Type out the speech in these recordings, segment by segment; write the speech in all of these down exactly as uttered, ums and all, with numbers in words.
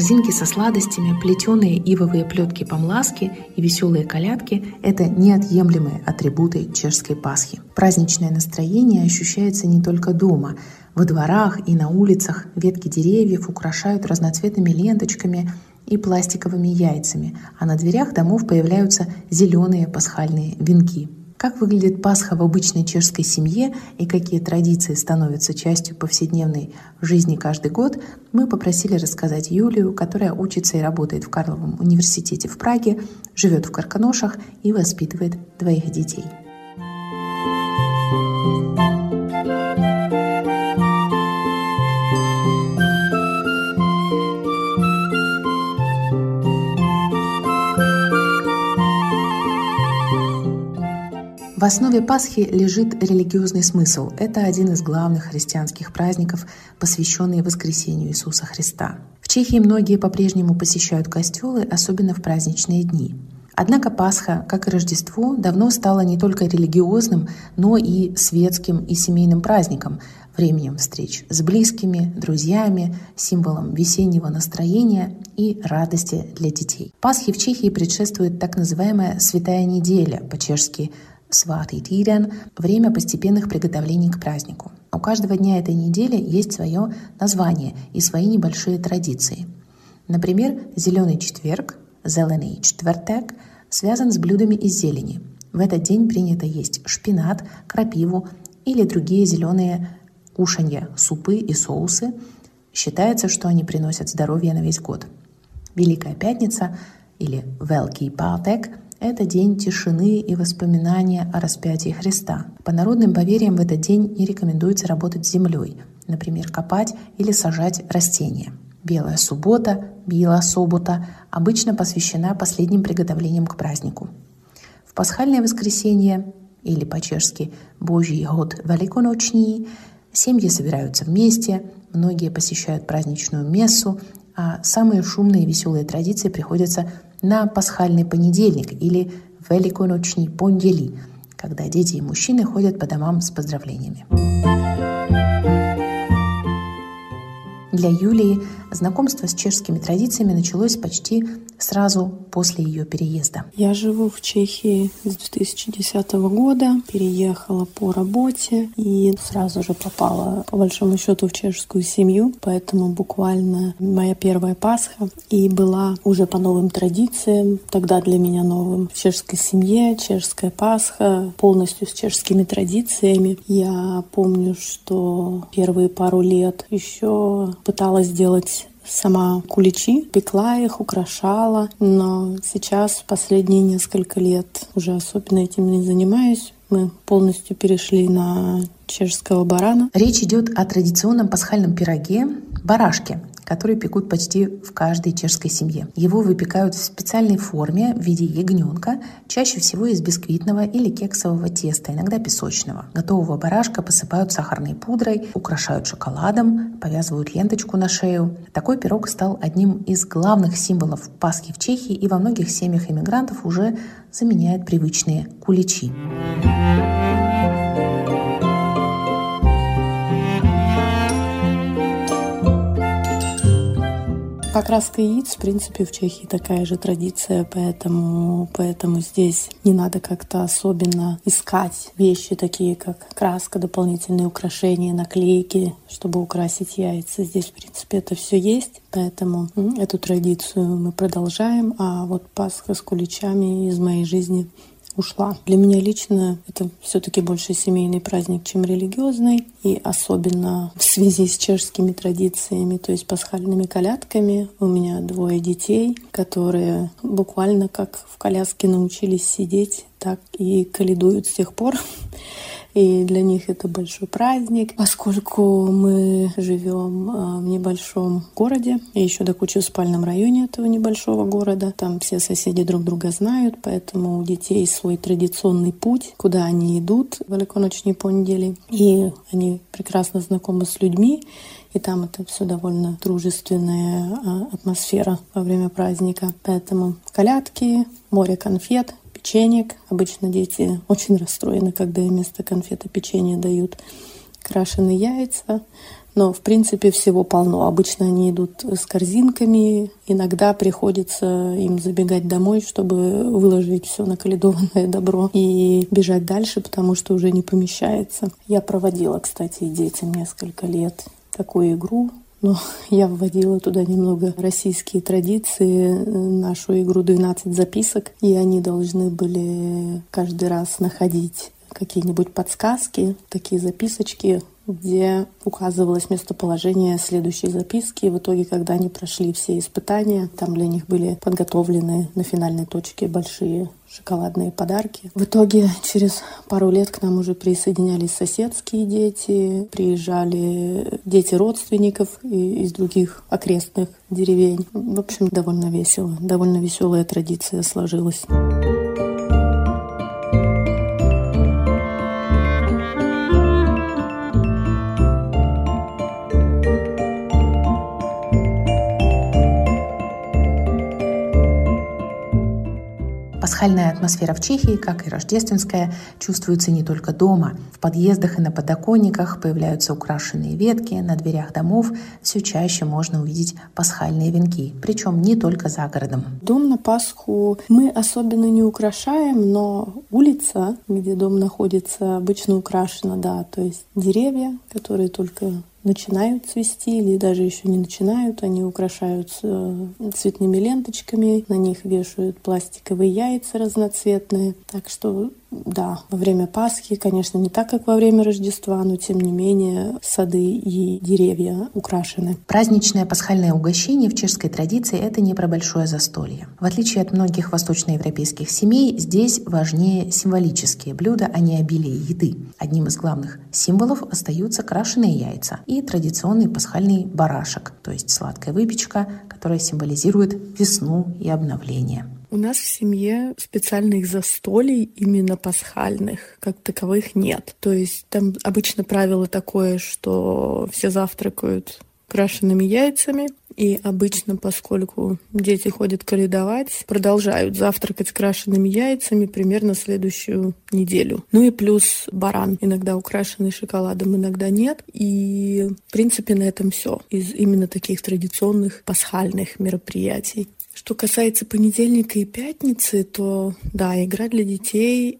Корзинки со сладостями, плетеные ивовые плетки-помласки и веселые колядки – это неотъемлемые атрибуты чешской Пасхи. Праздничное настроение ощущается не только дома. Во дворах и на улицах ветки деревьев украшают разноцветными ленточками и пластиковыми яйцами, а на дверях домов появляются зеленые пасхальные венки. Как выглядит Пасха в обычной чешской семье и какие традиции становятся частью повседневной жизни каждый год, мы попросили рассказать Юлию, которая учится и работает в Карловом университете в Праге, живет в Карканошах и воспитывает двоих детей. В основе Пасхи лежит религиозный смысл. Это один из главных христианских праздников, посвященный воскресению Иисуса Христа. В Чехии многие по-прежнему посещают костелы, особенно в праздничные дни. Однако Пасха, как и Рождество, давно стала не только религиозным, но и светским и семейным праздником, временем встреч с близкими, друзьями, символом весеннего настроения и радости для детей. Пасхе в Чехии предшествует так называемая «святая неделя», по-чешски «святый тиден», время постепенных приготовлений к празднику. У каждого дня этой недели есть свое название и свои небольшие традиции. Например, «Зеленый четверг», «зеленый четвертек», связан с блюдами из зелени. В этот день принято есть шпинат, крапиву или другие зеленые кушанья, супы и соусы. Считается, что они приносят здоровье на весь год. Великая Пятница или «Великий пятак» — это день тишины и воспоминания о распятии Христа. По народным поверьям в этот день не рекомендуется работать с землей, например, копать или сажать растения. Белая суббота, Била собота, обычно посвящена последним приготовлениям к празднику. В пасхальное воскресенье, или по-чешски «Божий год великоночный», семьи собираются вместе, многие посещают праздничную мессу, а самые шумные и веселые традиции приходятся на пасхальный понедельник или великоночный пондели, когда дети и мужчины ходят по домам с поздравлениями. Для Юлии знакомство с чешскими традициями началось почти сразу после ее переезда. Я живу в Чехии с две тысячи десятого года, переехала по работе и сразу же попала, по большому счету, в чешскую семью, поэтому буквально моя первая Пасха и была уже по новым традициям, тогда для меня новым, в чешской семье, чешская Пасха, полностью с чешскими традициями. Я помню, что первые пару лет еще пыталась сделать сама куличи, пекла их, украшала, но сейчас, последние несколько лет, уже особенно этим не занимаюсь. Мы полностью перешли на чешского барана. Речь идет о традиционном пасхальном пироге барашке, который пекут почти в каждой чешской семье. Его выпекают в специальной форме в виде ягненка, чаще всего из бисквитного или кексового теста, иногда песочного. Готового барашка посыпают сахарной пудрой, украшают шоколадом, повязывают ленточку на шею. Такой пирог стал одним из главных символов Пасхи в Чехии и во многих семьях иммигрантов уже заменяет привычные куличи. Покраска яиц, в принципе, в Чехии такая же традиция, поэтому, поэтому здесь не надо как-то особенно искать вещи такие, как краска, дополнительные украшения, наклейки, чтобы украсить яйца. Здесь, в принципе, это все есть, поэтому эту традицию мы продолжаем, а вот Пасха с куличами из моей жизни ушла. Для меня лично это все-таки больше семейный праздник, чем религиозный, и особенно в связи с чешскими традициями, то есть пасхальными колядками. У меня двое детей, которые буквально как в коляске научились сидеть, так и колядуют с тех пор. И для них это большой праздник, поскольку мы живем в небольшом городе, и еще до кучи в спальном районе этого небольшого города. Там все соседи друг друга знают, поэтому у детей свой традиционный путь, куда они идут в великоночные понедели. И они прекрасно знакомы с людьми, и там это все довольно дружественная атмосфера во время праздника. Поэтому колядки, море конфет, печенек. Обычно дети очень расстроены, когда им вместо конфет и печенья дают крашеные яйца. Но, в принципе, всего полно. Обычно они идут с корзинками. Иногда приходится им забегать домой, чтобы выложить все наколедованное добро и бежать дальше, потому что уже не помещается. Я проводила, кстати, детям несколько лет такую игру. Но я вводила туда немного российские традиции, нашу игру «двенадцать записок», и они должны были каждый раз находить какие-нибудь подсказки, такие записочки, где указывалось местоположение следующей записки. И в итоге, когда они прошли все испытания, там для них были подготовлены на финальной точке большие шоколадные подарки. В итоге через пару лет к нам уже присоединялись соседские дети, приезжали дети родственников из других окрестных деревень. В общем, довольно весело, довольно веселая традиция сложилась. Пасхальная атмосфера в Чехии, как и рождественская, чувствуется не только дома. В подъездах и на подоконниках появляются украшенные ветки, на дверях домов все чаще можно увидеть пасхальные венки, причем не только за городом. Дом на Пасху мы особенно не украшаем, но улица, где дом находится, обычно украшена, да, то есть деревья, которые только начинают цвести или даже еще не начинают, они украшаются цветными ленточками, на них вешают пластиковые яйца разноцветные. Так что да, во время Пасхи, конечно, не так, как во время Рождества, но тем не менее сады и деревья украшены. Праздничное пасхальное угощение в чешской традиции – это не про большое застолье. В отличие от многих восточноевропейских семей, здесь важнее символические блюда, а не обилие еды. Одним из главных символов остаются крашеные яйца и традиционный пасхальный барашек, то есть сладкая выпечка, которая символизирует весну и обновление. У нас в семье специальных застолий, именно пасхальных, как таковых нет. То есть там обычно правило такое, что все завтракают крашеными яйцами, и обычно, поскольку дети ходят коледовать, продолжают завтракать с крашеными яйцами примерно следующую неделю. Ну и плюс баран, иногда украшенный шоколадом, иногда нет. И, в принципе, на этом все из именно таких традиционных пасхальных мероприятий. Что касается понедельника и пятницы, то да, игра для детей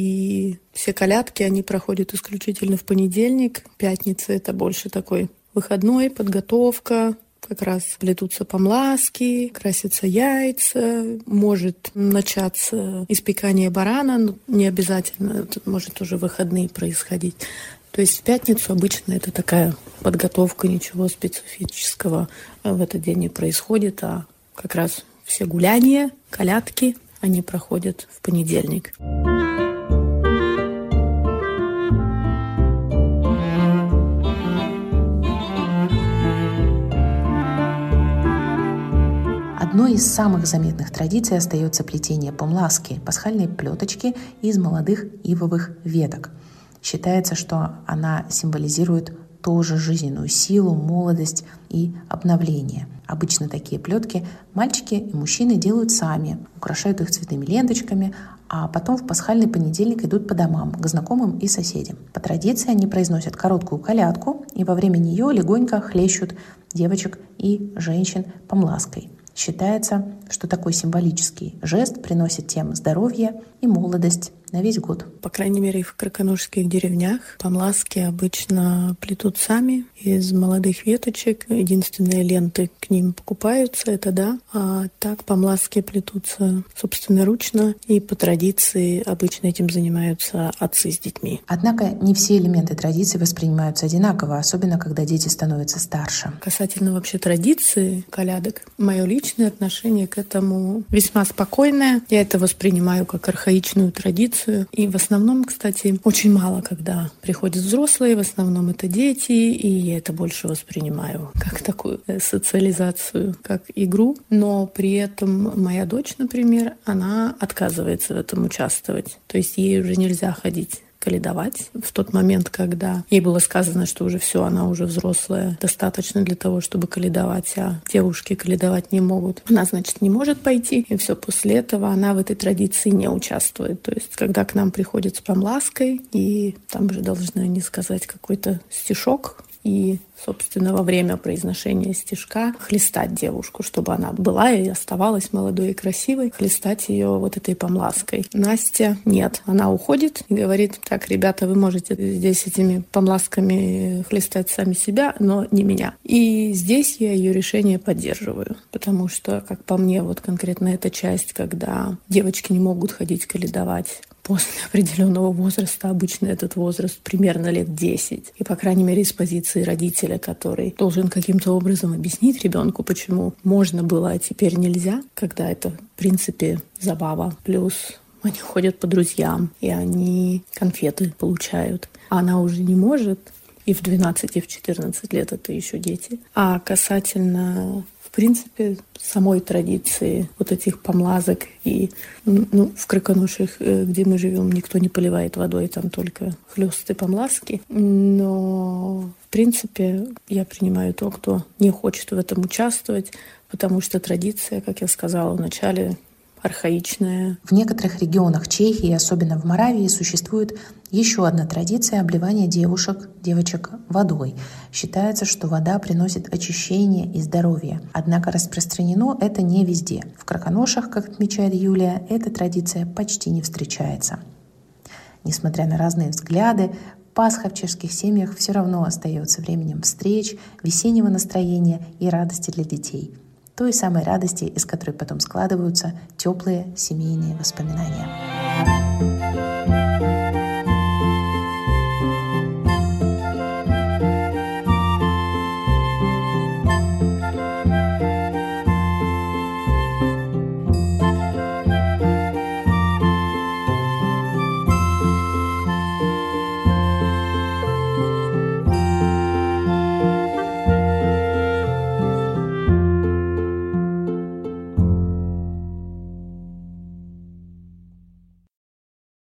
и все колядки, они проходят исключительно в понедельник. Пятница — это больше такой выходной, подготовка. Как раз плетутся помласки, красятся яйца, может начаться испекание барана, но не обязательно, тут может уже выходные происходить. То есть в пятницу обычно это такая подготовка, ничего специфического в этот день не происходит, а как раз все гуляния, колядки, они проходят в понедельник. Одной из самых заметных традиций остается плетение помласки, пасхальной плеточки из молодых ивовых веток. Считается, что она символизирует тоже жизненную силу, молодость и обновление. Обычно такие плетки мальчики и мужчины делают сами, украшают их цветными ленточками, а потом в пасхальный понедельник идут по домам, к знакомым и соседям. По традиции они произносят короткую колядку и во время нее легонько хлещут девочек и женщин помлаской. Считается, что такой символический жест приносит тем здоровье и молодость на весь год. По крайней мере, в краконурских деревнях помласки обычно плетут сами из молодых веточек. Единственные ленты к ним покупаются, это да. А так помласки плетутся собственноручно, и по традиции обычно этим занимаются отцы с детьми. Однако не все элементы традиции воспринимаются одинаково, особенно когда дети становятся старше. Касательно вообще традиции колядок, мое личное отношение к этому весьма спокойное. Я это воспринимаю как архаичную традицию. И в основном, кстати, очень мало, когда приходят взрослые, в основном это дети, и я это больше воспринимаю как такую социализацию, как игру. Но при этом моя дочь, например, она отказывается в этом участвовать. То есть ей уже нельзя ходить коледовать. В тот момент, когда ей было сказано, что уже все, она уже взрослая, достаточно для того, чтобы коледовать, а девушки коледовать не могут. Она, значит, не может пойти, и все, после этого она в этой традиции не участвует. То есть, когда к нам приходят с помлаской, и там же должны они сказать какой-то стишок, и, собственно, во время произношения стишка хлестать девушку, чтобы она была и оставалась молодой и красивой, хлестать ее вот этой помлаской. Настя нет. Она уходит и говорит: так, ребята, вы можете здесь этими помласками хлестать сами себя, но не меня. И здесь я ее решение поддерживаю, потому что, как по мне, вот конкретно эта часть, когда девочки не могут ходить каледовать после определенного возраста, обычно этот возраст примерно лет десять. И, по крайней мере, из позиции родителя, который должен каким-то образом объяснить ребенку, почему можно было, а теперь нельзя, когда это, в принципе, забава. Плюс они ходят по друзьям, и они конфеты получают. А она уже не может, и в двенадцать, и в четырнадцать лет это еще дети. А касательно, в принципе, самой традиции вот этих помлазок, и ну, в Краконушах, где мы живем, никто не поливает водой, там только хлёсты помлазки. Но, в принципе, я принимаю то, кто не хочет в этом участвовать, потому что традиция, как я сказала в начале, архаичная. В некоторых регионах Чехии, особенно в Моравии, существует еще одна традиция обливания девушек, девочек водой. Считается, что вода приносит очищение и здоровье. Однако распространено это не везде. В Краконушах, как отмечает Юлия, эта традиция почти не встречается. Несмотря на разные взгляды, Пасха в чешских семьях все равно остается временем встреч, весеннего настроения и радости для детей. Той самой радости, из которой потом складываются теплые семейные воспоминания.